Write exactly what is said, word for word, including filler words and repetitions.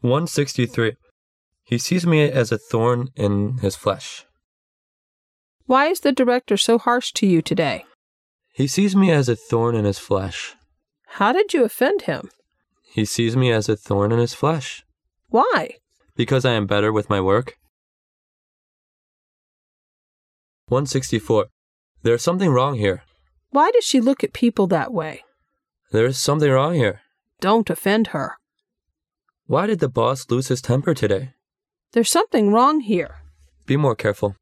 one sixty-three. He sees me as a thorn in his flesh. Why is the director so harsh to you today? He sees me as a thorn in his flesh. How did you offend him? He sees me as a thorn in his flesh. Why? Because I am better with my work. one sixty-four. There's something wrong here. Why does she look at people that way? There's something wrong here. Don't offend her. Why did the boss lose his temper today? There's something wrong here. Be more careful.